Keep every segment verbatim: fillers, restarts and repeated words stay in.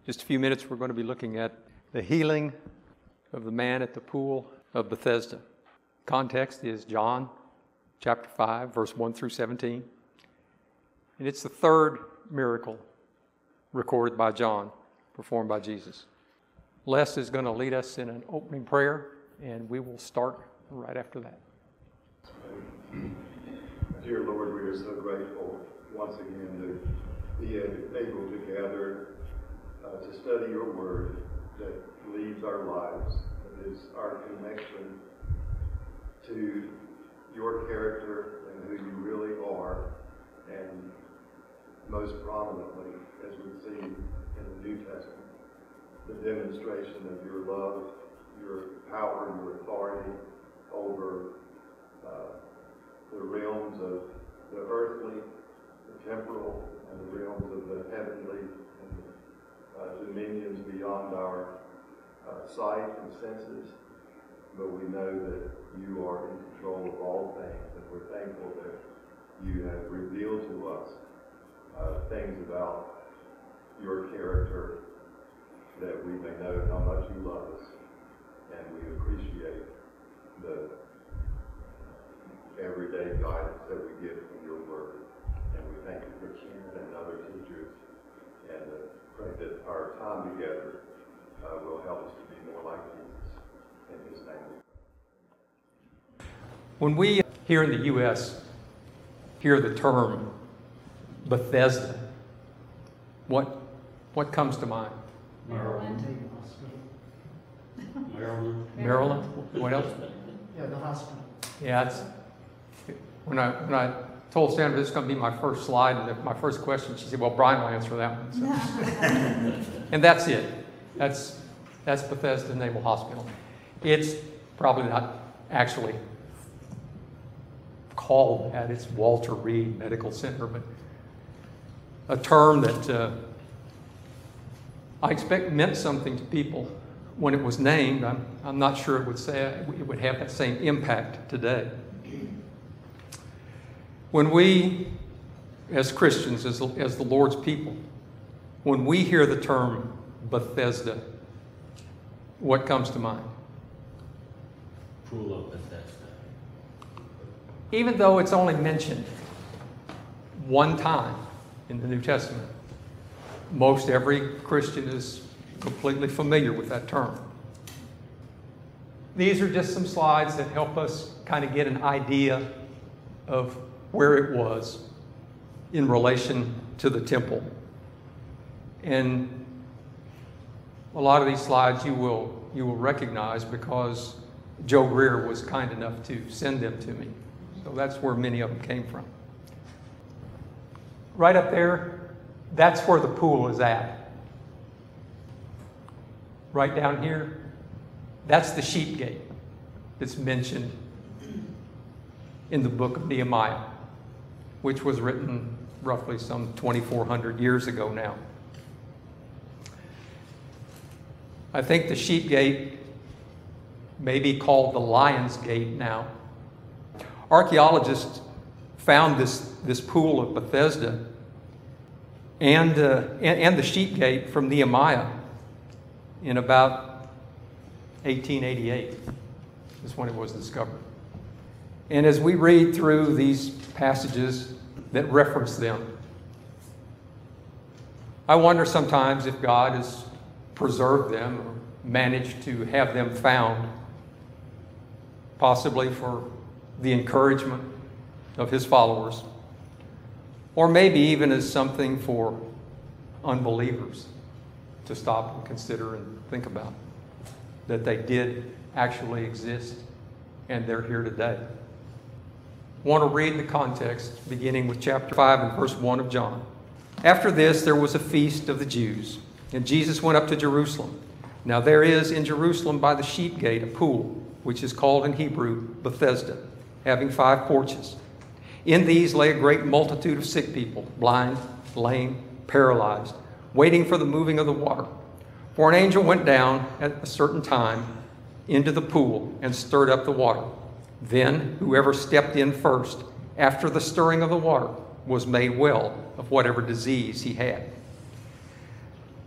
Just a few minutes, we're going to be looking at the healing of the man at the pool of Bethesda. Context is John chapter five, verse one through seventeen. And it's the third miracle recorded by John, performed by Jesus. Les is going to lead us in an opening prayer, and we will start right after that. Dear Lord, we are so grateful once again to be able to gather uh, to study your word that leads our lives, that is our connection to your character and who you really are, and most prominently, as we see in the New Testament, the demonstration of your love, your power, and your authority over uh, the realms of the earthly, the temporal, and the realms of the heavenly, and uh, dominions beyond our uh, sight and senses. But we know that you are in control of all things, and we're thankful that you have revealed to us uh, things about your character, that we may know how much you love us, and we appreciate the everyday guidance that we get from your word. And we thank you for Ken and other teachers, and uh, pray that our time together uh, will help us to be more like Jesus. In his name. When we here in the U S hear the term Bethesda, what what comes to mind? Maryland. Maryland. Maryland? What else? Yeah, the hospital. Yeah, it's, when I when I told Sandra this is going to be my first slide, and my first question, she said, "Well, Brian will answer that one." So. And that's it. That's that's Bethesda Naval Hospital. It's probably not actually called that. It's Walter Reed Medical Center, but a term that uh, I expect meant something to people when it was named. I'm, I'm not sure it would say it would have that same impact today. When we, as Christians, as, as the Lord's people, when we hear the term Bethesda, what comes to mind? Pool of Bethesda. Even though it's only mentioned one time in the New Testament, most every Christian is completely familiar with that term. These are just some slides that help us kind of get an idea of where it was in relation to the temple. And a lot of these slides you will you will recognize because Joe Greer was kind enough to send them to me. So that's where many of them came from. Right up there, that's where the pool is at. Right down here, that's the sheep gate that's mentioned in the book of Nehemiah, which was written roughly some twenty-four hundred years ago now. I think the sheep gate may be called the Lion's Gate now. Archaeologists found this, this pool of Bethesda and, uh, and, and the sheep gate from Nehemiah in about eighteen eighty-eight is when it was discovered. And as we read through these passages that reference them, I wonder sometimes if God has preserved them or managed to have them found, possibly for the encouragement of his followers, or maybe even as something for unbelievers to stop and consider and think about, that they did actually exist and they're here today. I want to read the context beginning with chapter five and verse one of John. After this, there was a feast of the Jews, and Jesus went up to Jerusalem. Now there is in Jerusalem by the sheep gate a pool, which is called in Hebrew Bethesda, having five porches. In these lay a great multitude of sick people, blind, lame, paralyzed, waiting for the moving of the water. For an angel went down at a certain time into the pool and stirred up the water. Then whoever stepped in first after the stirring of the water was made well of whatever disease he had.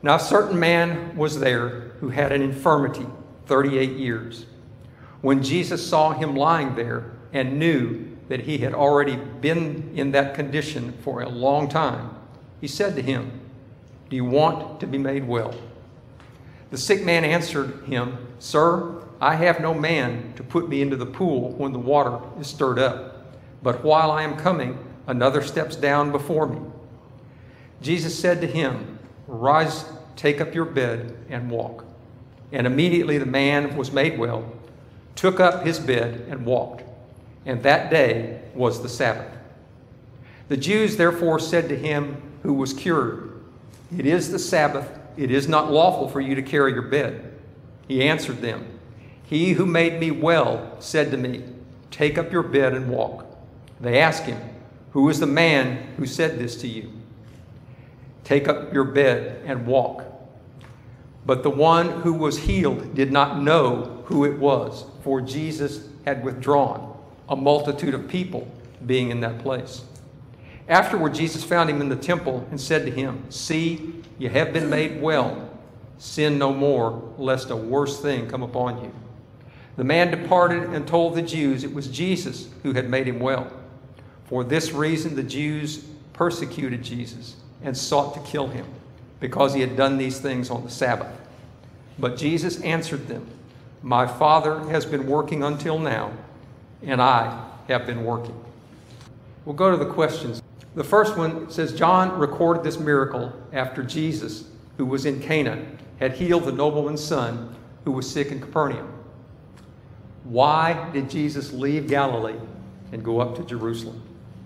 Now a certain man was there who had an infirmity thirty-eight years. When Jesus saw him lying there and knew that he had already been in that condition for a long time, he said to him, "Do you want to be made well?" The sick man answered him, "Sir, I have no man to put me into the pool when the water is stirred up. But while I am coming, another steps down before me." Jesus said to him, "Rise, take up your bed and walk." And immediately the man was made well, took up his bed and walked. And that day was the Sabbath. The Jews therefore said to him who was cured, "It is the Sabbath. It is not lawful for you to carry your bed." He answered them, "He who made me well said to me, 'Take up your bed and walk.'" They asked him, "Who is the man who said this to you? 'Take up your bed and walk.'" But the one who was healed did not know who it was, for Jesus had withdrawn, a multitude of people being in that place. Afterward, Jesus found him in the temple and said to him, "See, you have been made well. Sin no more, lest a worse thing come upon you." The man departed and told the Jews it was Jesus who had made him well. For this reason, the Jews persecuted Jesus and sought to kill him, because he had done these things on the Sabbath. But Jesus answered them, "My Father has been working until now, and I have been working." We'll go to the questions. The first one says, John recorded this miracle after Jesus, who was in Cana, had healed the nobleman's son who was sick in Capernaum. Why did Jesus leave Galilee and go up to Jerusalem?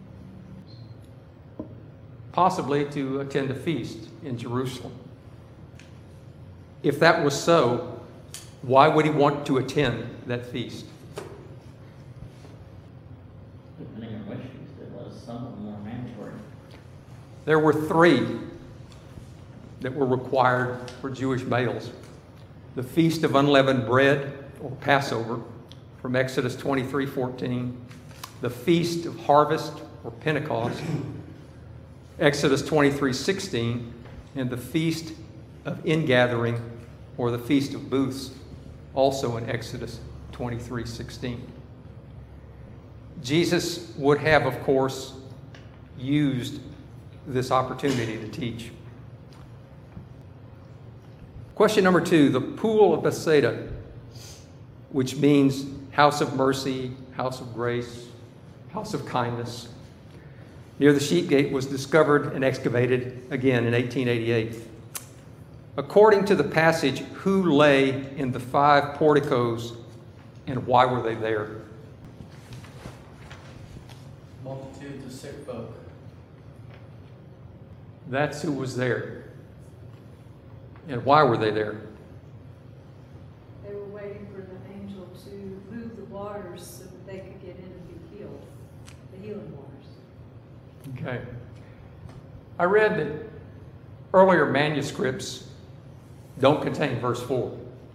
Possibly to attend a feast in Jerusalem. If that was so, why would he want to attend that feast? Depending on which feast it was, some of them were mandatory. There were three that were required for Jewish males. The Feast of Unleavened Bread, or Passover, from Exodus twenty-three fourteen. The Feast of Harvest, or Pentecost, Exodus twenty-three sixteen. And the Feast of Ingathering, or the Feast of Booths, also in Exodus twenty-three sixteen. Jesus would have, of course, used this opportunity to teach. Question number two, the Pool of Bethsaida, which means house of mercy, house of grace, house of kindness, near the Sheep Gate, was discovered and excavated again in eighteen eighty-eight. According to the passage, who lay in the five porticos and why were they there? Multitudes of sick folk. That's who was there. And why were they there? They were waiting for the angel to move the waters so that they could get in and be healed, the healing waters. Okay. I read that earlier manuscripts don't contain verse four.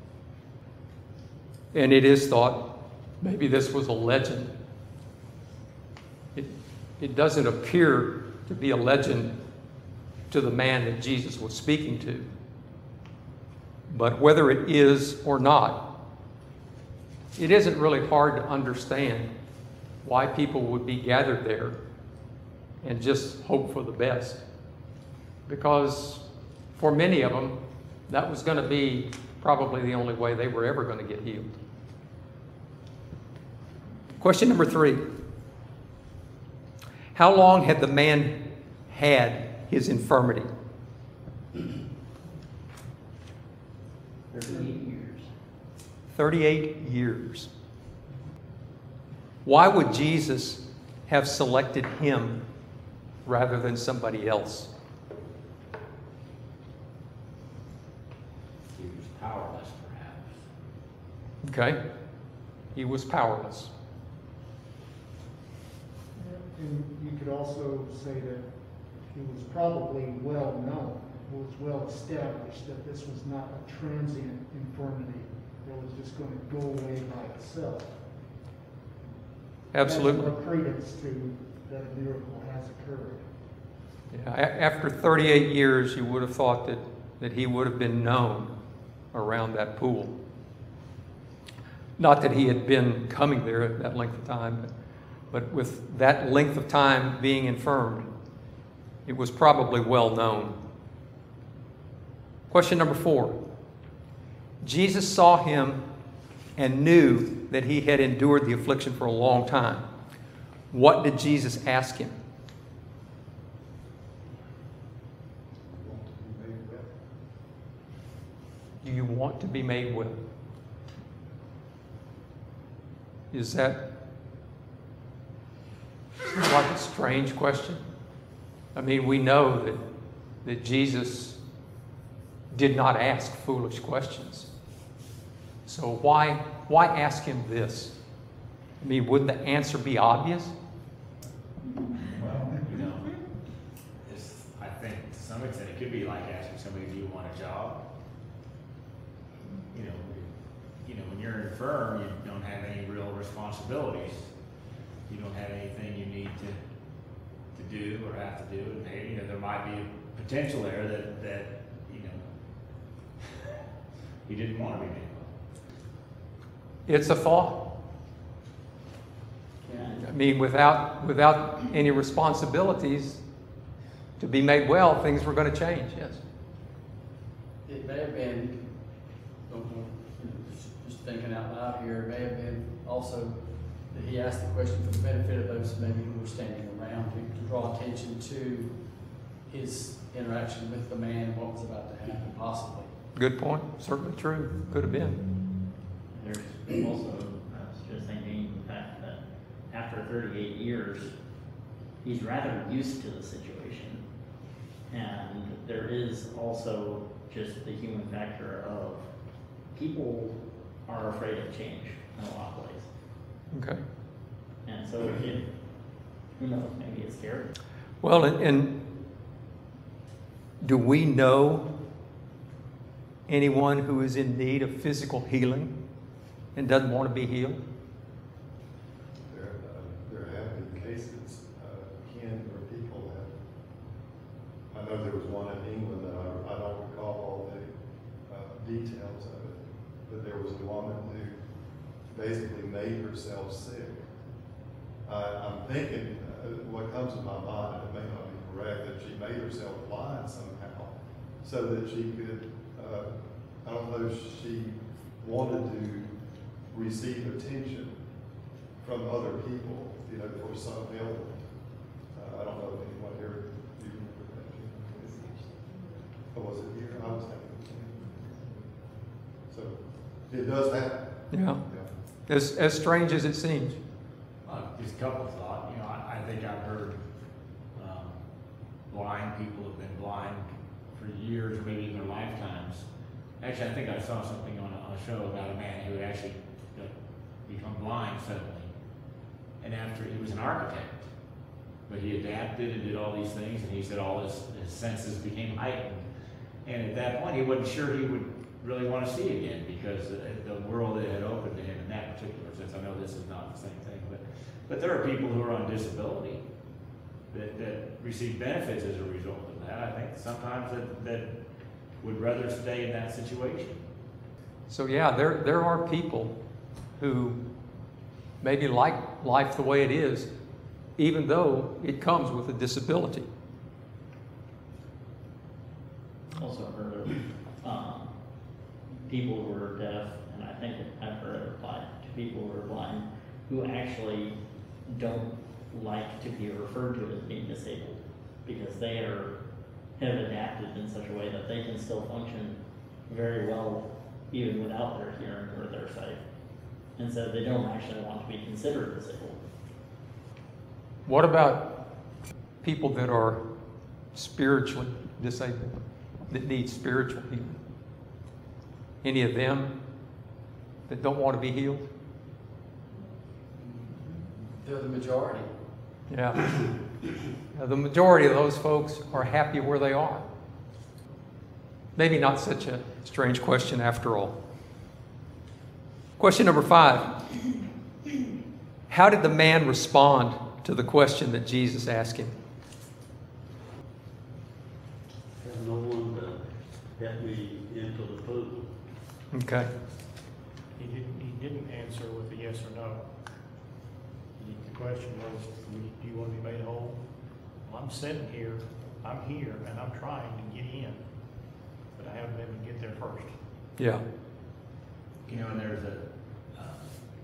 And it is thought maybe this was a legend. It, it doesn't appear to be a legend to the man that Jesus was speaking to. But whether it is or not, it isn't really hard to understand why people would be gathered there and just hope for the best. Because for many of them, that was going to be probably the only way they were ever going to get healed. Question number three. How long had the man had his infirmity? thirty-eight years. thirty-eight years. Why would Jesus have selected him rather than somebody else? He was powerless, perhaps. Okay? He was powerless. And you could also say that he was probably well known, it was well established that this was not a transient infirmity that was just going to go away by itself. Absolutely. That's more credence to that a miracle has occurred. Yeah, a- after thirty-eight years, you would have thought that that he would have been known around that pool. Not that he had been coming there at that length of time, but, but with that length of time being infirmed, it was probably well known. Question number four. Jesus saw him and knew that he had endured the affliction for a long time. What did Jesus ask him? Do you want to be made well? Is that like a strange question? I mean, we know that, that Jesus did not ask foolish questions. So why, why ask him this? I mean, wouldn't the answer be obvious? Well, you know, it's, I think to some extent it could be like asking somebody, do you want a job? You know, you know, when you're infirm, you don't have any real responsibilities. You don't have anything you need to to do or have to do. And maybe, you know, there might be a potential there that, that you know, you didn't want to be made well. It's a thought. Yeah. I mean, without, without any responsibilities to be made well, things were going to change, yes. It may have been, don't know, just- just thinking out loud here, it may have been also that he asked the question for the benefit of those maybe who were standing around him, to draw attention to his interaction with the man and what was about to happen, possibly. Good point. Certainly true. Could have been. There's also, I was just thinking, the fact that after thirty-eight years, he's rather used to the situation. And there is also just the human factor of people are afraid of change in a lot of ways. Okay. And so it, who knows, maybe it's scary. Well, and, and do we know anyone who is in need of physical healing and doesn't want to be healed? There, uh, there have been cases, uh, Ken, where people have, I know there was one in England that I, I don't recall all the uh, details of it, but there was a woman who basically made herself sick. I, I'm thinking, uh, what comes to my mind, and it may not be correct, that she made herself blind somehow so that she could, uh, I don't know if she wanted to receive attention from other people, you know, for some ailment. Uh, I don't know if anyone here, do you remember that? Or was it here? I was thinking. So, it does happen. Yeah. Yeah. As, as strange as it seems. Uh, just a couple of thoughts. You know, I, I think I've heard um, blind people have been blind for years, maybe in their lifetimes. Actually, I think I saw something on a, on a show about a man who had actually uh, become blind suddenly. And after, he was an architect, but he adapted and did all these things, and he said all his, his senses became heightened. And at that point, he wasn't sure he would really want to see again, because the, the world that had opened to him in that particular sense. I know this is not the same thing, but but there are people who are on disability that, that receive benefits as a result of that. I think sometimes that, that would rather stay in that situation. So yeah, there, there are people who maybe like life the way it is, even though it comes with a disability. Also heard of um, people who are deaf, and I think I've heard it applied to people who are blind, who actually don't like to be referred to as being disabled, because they are have adapted in such a way that they can still function very well even without their hearing or their sight. And so they don't actually want to be considered disabled. What about people that are spiritually disabled, that need spiritual healing? Any of them that don't want to be healed? They're the majority. Yeah. Now, the majority of those folks are happy where they are. Maybe not such a strange question after all. Question number five. How did the man respond to the question that Jesus asked him? Have no one to help me into the pool. Okay. He didn't, he didn't answer with a yes or no. He- The question was, do you want to be made whole? Well, I'm sitting here, I'm here, and I'm trying to get in, but I haven't been able to get there first. Yeah. You know, and there's a, uh,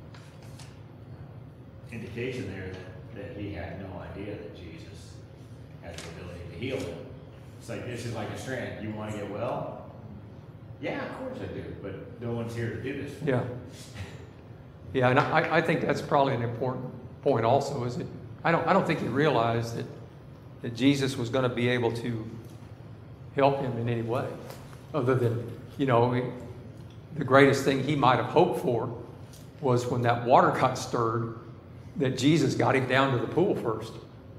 indication there that, that he had no idea that Jesus had the ability to heal him. It's like, this is like a strand. You want to get well? Yeah, of course I do, but no one's here to do this for me. Yeah. Yeah, and I, I think that's probably an important point also, is it? I don't, I don't think he realized that, that Jesus was going to be able to help him in any way, other than, you know, he, the greatest thing he might have hoped for was when that water got stirred, that Jesus got him down to the pool first.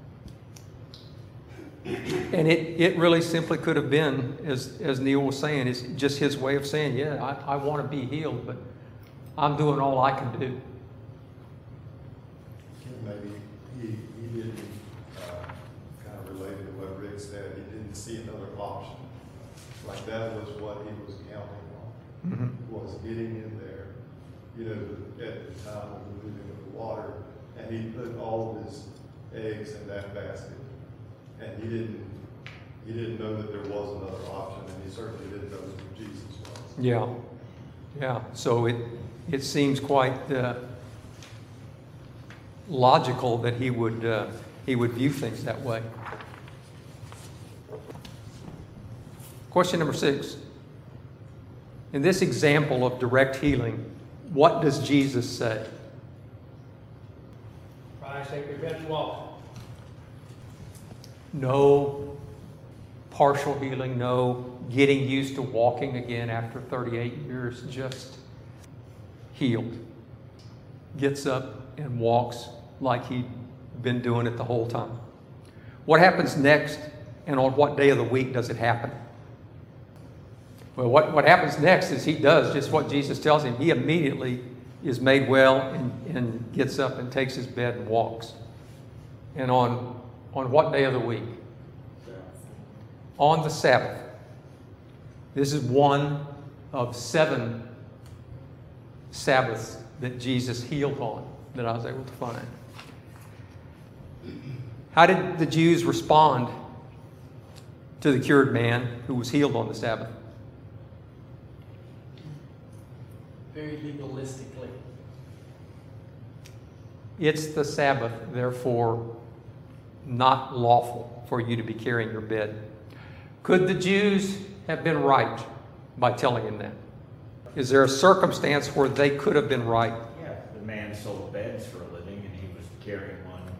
And it, it really simply could have been, as, as Neil was saying, it's just his way of saying, yeah, I, I want to be healed, but I'm doing all I can do. Maybe he, he didn't, uh, kind of related to what Rick said, he didn't see another option. Like that was what he was counting on, Mm-hmm. was getting in there, you know, at the time of the moving of the water, and he put all of his eggs in that basket. And he didn't, he didn't know that there was another option, and he certainly didn't know who Jesus was. Yeah, yeah. So it it seems quite uh, logical that he would uh, he would view things that way. Question number six. In this example of direct healing, what does Jesus say? Rise, take your bed and walk. No partial healing, no getting used to walking again after thirty-eight years, just healed. Gets up and walks like he'd been doing it the whole time. What happens next, and on what day of the week does it happen? Well, what, what happens next is he does just what Jesus tells him. He immediately is made well and, and gets up and takes his bed and walks. And on On what day of the week? On the Sabbath. This is one of seven Sabbaths that Jesus healed on that I was able to find. How did the Jews respond to the cured man who was healed on the Sabbath? Very legalistically. It's the Sabbath, therefore not lawful for you to be carrying your bed. Could the Jews have been right by telling him that? Is there a circumstance where they could have been right? Yeah, the man sold beds for a living and he was carrying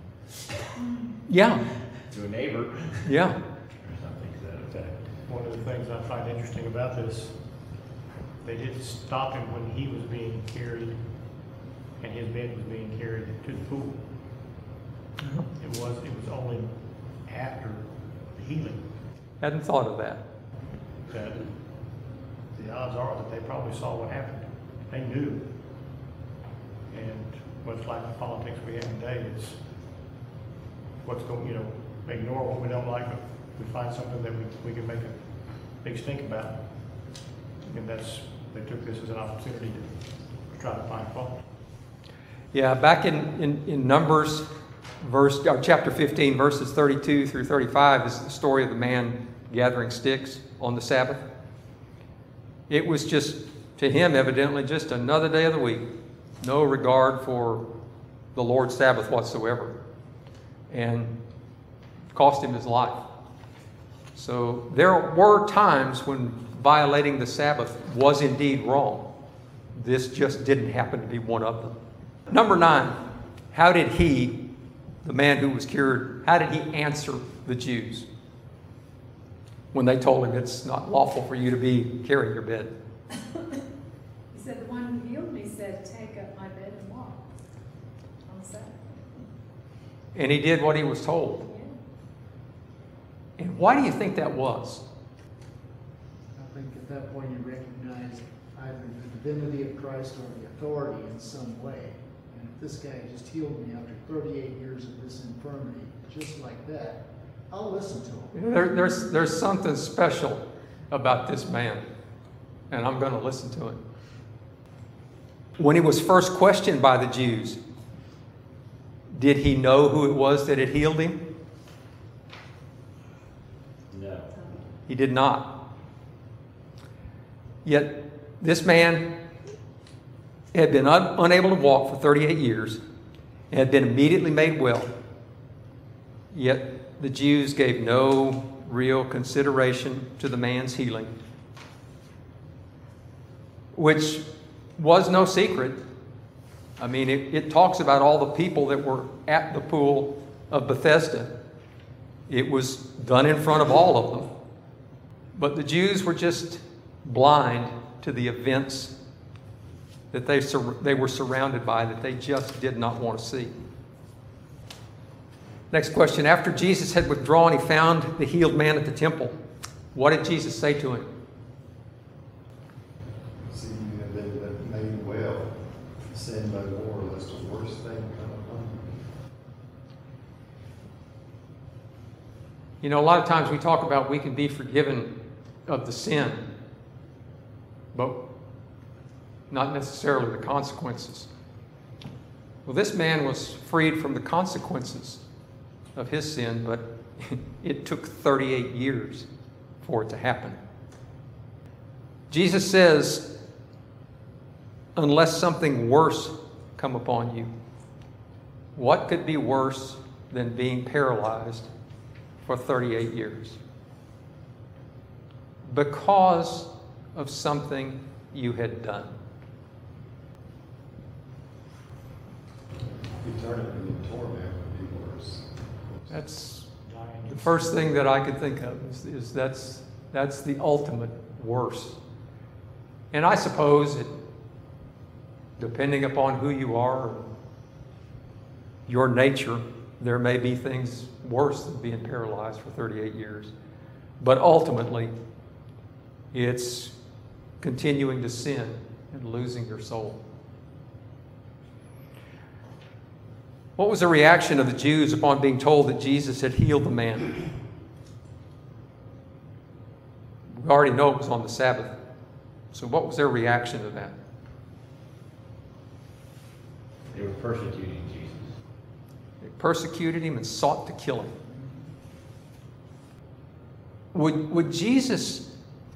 one Yeah, to a neighbor yeah. or something to that effect. One of the things I find interesting about this, they didn't stop him when he was being carried and his bed was being carried to the pool. It was, it was only after the healing Hadn't thought of that. that the odds are that they probably saw what happened. They knew. And much like the politics we have today, it's what's going, you know, ignore what we don't like, but we find something that we, we can make a big stink about. And that's, they took this as an opportunity to try to find fault. Yeah, back in, in, in Numbers, verse, or chapter fifteen, verses thirty-two through thirty-five is the story of the man gathering sticks on the Sabbath. It was just, to him, evidently, just another day of the week. No regard for the Lord's Sabbath whatsoever. And cost him his life. So there were times when violating the Sabbath was indeed wrong. This just didn't happen to be one of them. Number nine, how did he, the man who was cured, how did he answer the Jews when they told him it's not lawful for you to be carrying your bed? He said, the one who healed me said, take up my bed and walk on the Sabbath. And he did what he was told. Yeah. And why do you think that was? I think at that point you recognize either the divinity of Christ or the authority in some way. And if this guy just healed me after thirty-eight years of this infirmity, just like that, I'll listen to him. There, there's, there's something special about this man, and I'm going to listen to him. When he was first questioned by the Jews, did he know who it was that had healed him? No. He did not. Yet this man had been un- unable to walk for thirty-eight years and had been immediately made well. Yet the Jews gave no real consideration to the man's healing, which was no secret. I mean, it, it talks about all the people that were at the pool of Bethesda. It was done in front of all of them. But the Jews were just blind to the events that they, sur- they were surrounded by that they just did not want to see. Next question. After Jesus had withdrawn, he found the healed man at the temple. What did Jesus say to him? See, you have been made well, sin no more, lest the worst thing come upon you. You know, a lot of times we talk about we can be forgiven of the sin, but not necessarily the consequences. Well, this man was freed from the consequences of his sin, but it took thirty-eight years for it to happen. Jesus says, unless something worse come upon you, what could be worse than being paralyzed for thirty-eight years? Because of something you had done. Eternity in torment would be worse. That's the first thing that I could think of is, is that's that's the ultimate worst. And I suppose it, depending upon who you are, your nature, there may be things worse than being paralyzed for thirty-eight years. But ultimately, it's continuing to sin and losing your soul. What was the reaction of the Jews upon being told that Jesus had healed the man? We already know it was on the Sabbath. So what was their reaction to that? They were persecuting Jesus. They persecuted him and sought to kill him. Would, would Jesus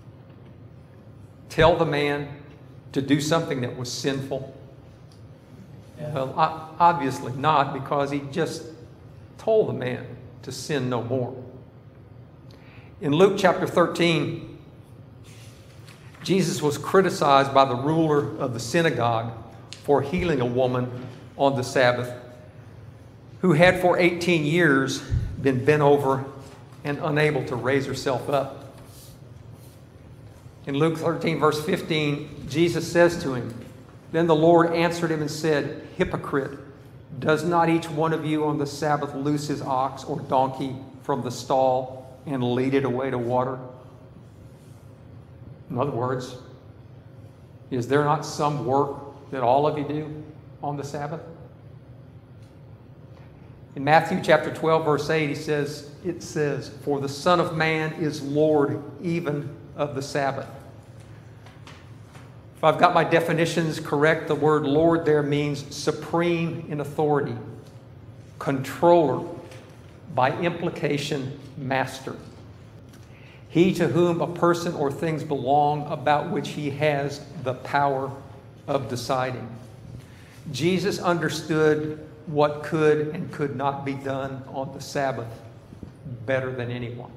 tell the man to do something that was sinful? Yeah. Well, obviously not, because he just told the man to sin no more. In Luke chapter thirteen, Jesus was criticized by the ruler of the synagogue for healing a woman on the Sabbath who had for eighteen years been bent over and unable to raise herself up. In Luke thirteen, verse fifteen, Jesus says to him, "Then the Lord answered him and said, 'Hypocrite, does not each one of you on the Sabbath loose his ox or donkey from the stall and lead it away to water?'" In other words, is there not some work that all of you do on the Sabbath? In Matthew chapter twelve, verse eight, he says, it says, "For the Son of Man is Lord even of the Sabbath." If I've got my definitions correct, the word Lord there means supreme in authority, controller, by implication, master. He to whom a person or things belong, about which he has the power of deciding. Jesus understood what could and could not be done on the Sabbath better than anyone.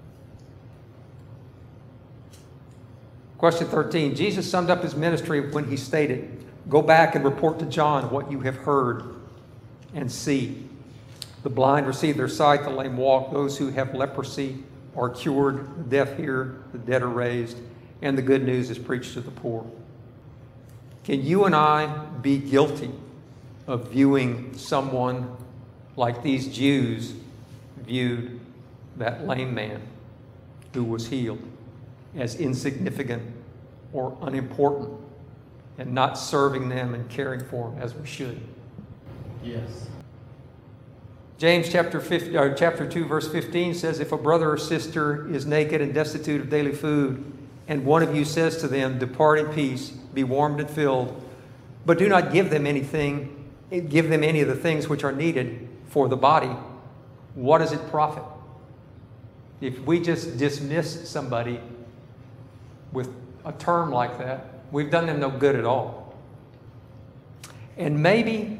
Question thirteen. Jesus summed up his ministry when he stated, "Go back and report to John what you have heard and see. The blind receive their sight, the lame walk, those who have leprosy are cured, the deaf hear, the dead are raised, and the good news is preached to the poor." Can you and I be guilty of viewing someone like these Jews viewed that lame man who was healed as insignificant or unimportant, and not serving them and caring for them as we should? Yes. James chapter fifty, or chapter two, verse fifteen says, if a brother or sister is naked and destitute of daily food, and one of you says to them, depart in peace, be warmed and filled, but do not give them anything, give them any of the things which are needed for the body, what does it profit? If we just dismiss somebody with a term like that, we've done them no good at all. And maybe,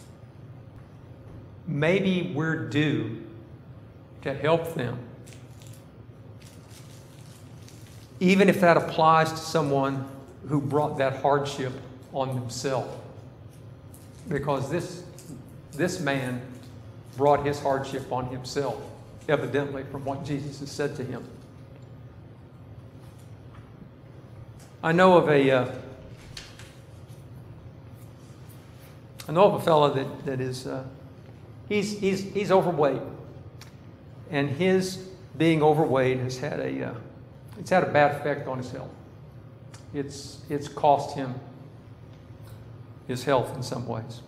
maybe we're due to help them, even if that applies to someone who brought that hardship on themselves. Because this, this man brought his hardship on himself, evidently, from what Jesus has said to him. I know of a, uh, I know of a fellow that, that is, uh, he's, he's, he's overweight. And his being overweight has had a, uh, it's had a bad effect on his health. It's, it's cost him his health in some ways.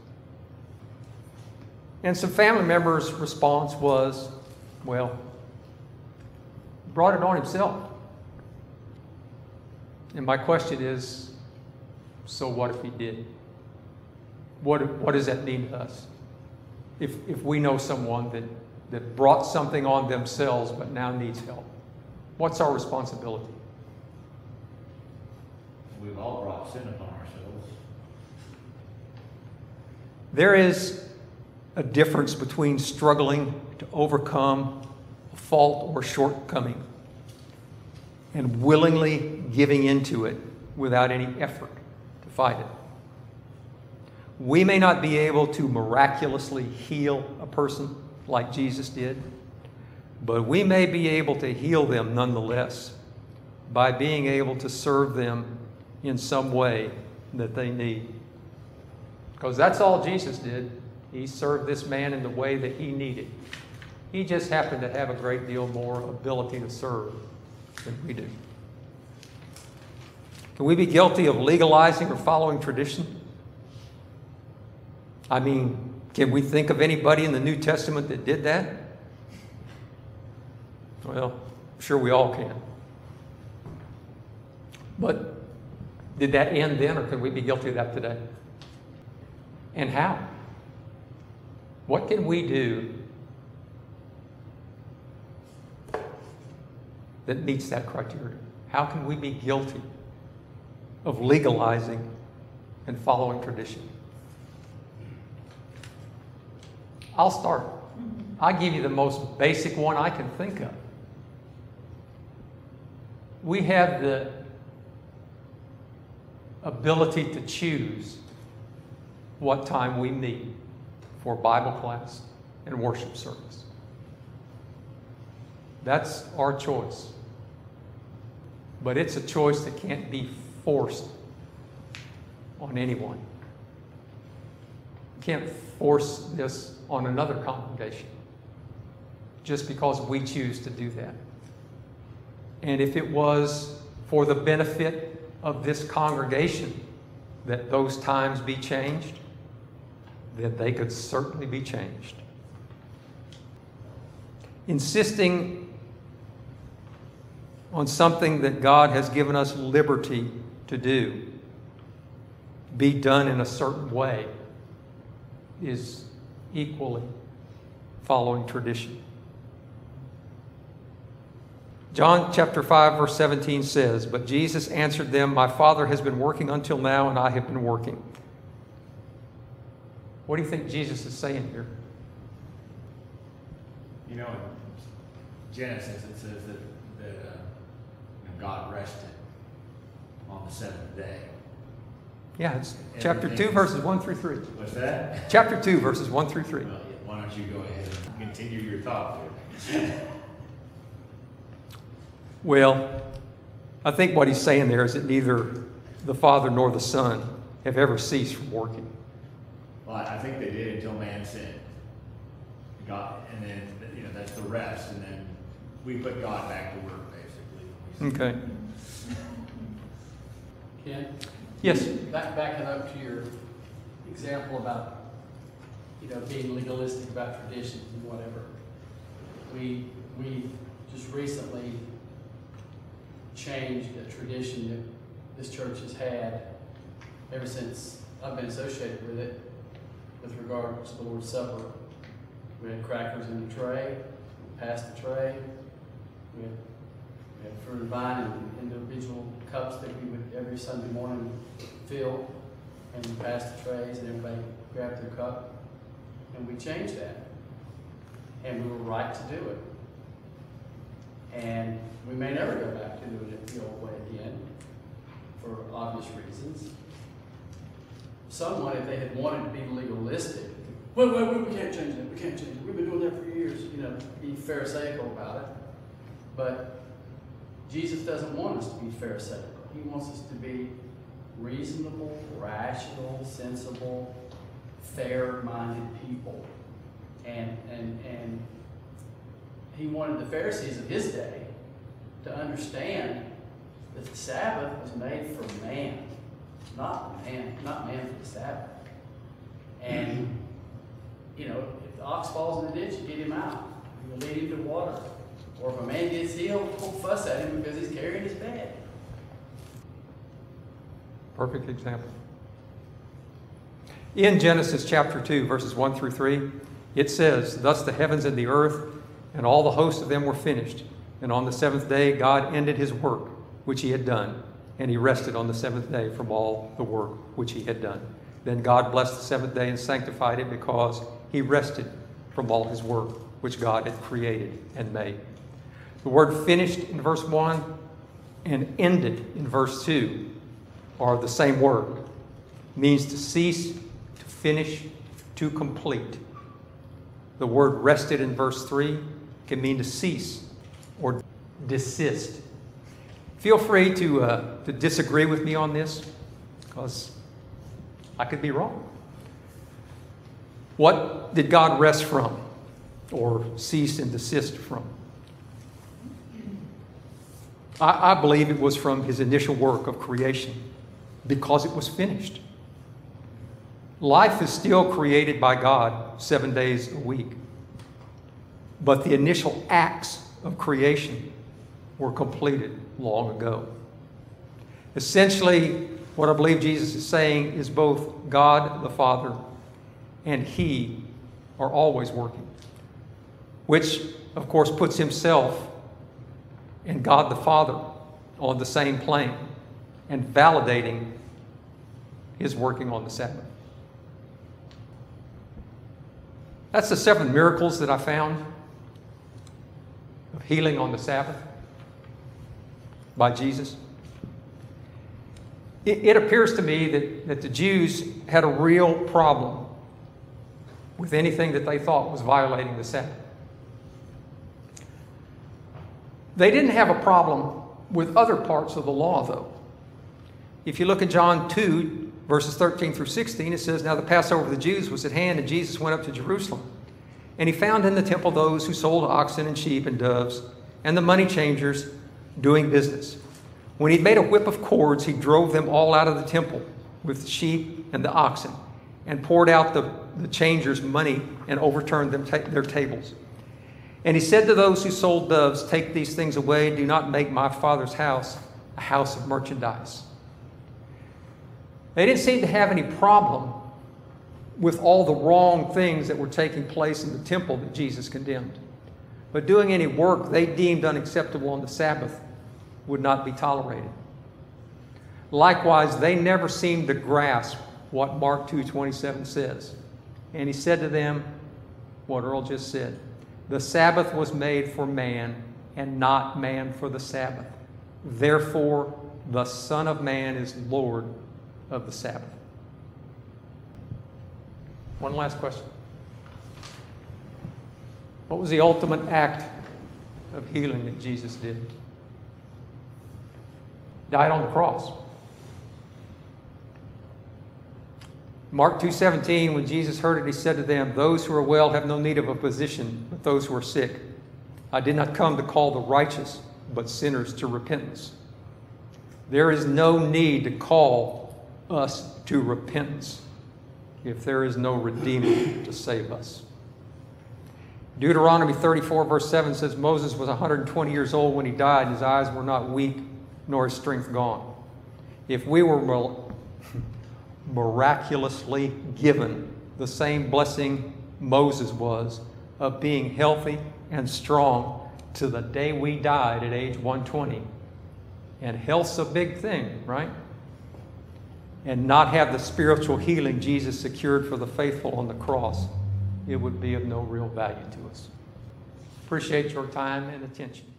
And some family members' response was, well, he brought it on himself. And my question is, so what if he did? What, what does that mean to us? If, if we know someone that, that brought something on themselves but now needs help, what's our responsibility? We've all brought sin upon ourselves. There is a difference between struggling to overcome a fault or shortcoming and willingly giving into it without any effort to fight it. We may not be able to miraculously heal a person like Jesus did, but we may be able to heal them nonetheless by being able to serve them in some way that they need. Because that's all Jesus did. He served this man in the way that he needed. He just happened to have a great deal more ability to serve than we do. Can we be guilty of legalizing or following tradition? I mean, can we think of anybody in the New Testament that did that? Well, I'm sure we all can. But did that end then, or can we be guilty of that today? And how? What can we do that meets that criteria? How can we be guilty of legalizing and following tradition? I'll start. I'll give you the most basic one I can think of. We have the ability to choose what time we meet for Bible class and worship service. That's our choice. But it's a choice that can't be forced on anyone. You can't force this on another congregation just because we choose to do that. And if it was for the benefit of this congregation that those times be changed, then they could certainly be changed. Insisting on something that God has given us liberty to do, be done in a certain way, is equally following tradition. John chapter five, verse seventeen says, "But Jesus answered them, My Father has been working until now, and I have been working." What do you think Jesus is saying here? You know, in Genesis it says that, that uh, you know, God rested on the seventh day. Yeah, it's chapter two, verses one through three. What's that? Chapter two, verses one through three. Well, yeah, why don't you go ahead and continue your thought there? Well, I think what he's saying there is that neither the Father nor the Son have ever ceased from working. Well, I think they did until man sinned. God, and then, you know, that's the rest, and then we put God back to work, basically. Okay. Ken? Yes. Back, backing up to your example about you know, being legalistic about traditions and whatever. We, we just recently changed a tradition that this church has had ever since I've been associated with it, with regard to the Lord's Supper. We had crackers in the tray, we passed the tray, we had, we had fruit and vine in individual cups that we would every Sunday morning fill, and we passed the trays and everybody grabbed their cup, and we changed that. And we were right to do it. And we may never go back to doing it the old way again, for obvious reasons. Someone, if they had wanted to be legalistic, wait, wait, wait, we can't change that, we can't change it, we've been doing that for years, you know, be pharisaical about it. But Jesus doesn't want us to be pharisaical. He wants us to be reasonable, rational, sensible, fair-minded people. And, and, and he wanted the Pharisees of his day to understand that the Sabbath was made for man, not man, not man for the Sabbath. And, you know, if the ox falls in the ditch, you get him out. You lead him to water. Or if a man gets healed, don't fuss at him because he's carrying his bed. Perfect example. In Genesis chapter two, verses one through three, it says, "Thus the heavens and the earth and all the hosts of them were finished. And on the seventh day God ended his work which he had done, and he rested on the seventh day from all the work which he had done. Then God blessed the seventh day and sanctified it, because he rested from all his work which God had created and made." The word "finished" in verse one and "ended" in verse two are the same word. It means to cease, to finish, to complete. The word "rested" in verse three can mean to cease or desist. Feel free to, uh, to disagree with me on this, because I could be wrong. What did God rest from or cease and desist from? I, I believe it was from his initial work of creation, because it was finished. Life is still created by God seven days a week. But the initial acts of creation were completed long ago. Essentially, what I believe Jesus is saying is both God the Father and he are always working, which, of course, puts himself and God the Father on the same plane and validating his working on the Sabbath. That's the seven miracles that I found of healing on the Sabbath by Jesus. It, it appears to me that, that the Jews had a real problem with anything that they thought was violating the Sabbath. They didn't have a problem with other parts of the law, though. If you look at John two, verses thirteen through sixteen, it says, "Now the Passover of the Jews was at hand, and Jesus went up to Jerusalem. And he found in the temple those who sold oxen and sheep and doves, and the money changers doing business. When he'd made a whip of cords, he drove them all out of the temple with the sheep and the oxen, and poured out the, the changers' money and overturned them ta- their tables. And he said to those who sold doves, 'Take these things away. Do not make my Father's house a house of merchandise.'" They didn't seem to have any problem with all the wrong things that were taking place in the temple that Jesus condemned. But doing any work they deemed unacceptable on the Sabbath would not be tolerated. Likewise, they never seemed to grasp what Mark two twenty-seven says. And he said to them what Earl just said: "The Sabbath was made for man, and not man for the Sabbath. Therefore, the Son of Man is Lord of the Sabbath." One last question. What was the ultimate act of healing that Jesus did? Died on the cross. Mark two seventeen, when Jesus heard it, he said to them, "Those who are well have no need of a physician, but those who are sick. I did not come to call the righteous, but sinners to repentance." There is no need to call us to repentance. if there is no Redeemer to save us. Deuteronomy thirty-four, verse seven says, Moses was one hundred twenty years old when he died. His eyes were not weak, nor his strength gone. If we were miraculously given the same blessing Moses was of being healthy and strong to the day we died at age one hundred twenty, and health's a big thing, right? And not have the spiritual healing Jesus secured for the faithful on the cross, it would be of no real value to us. Appreciate your time and attention.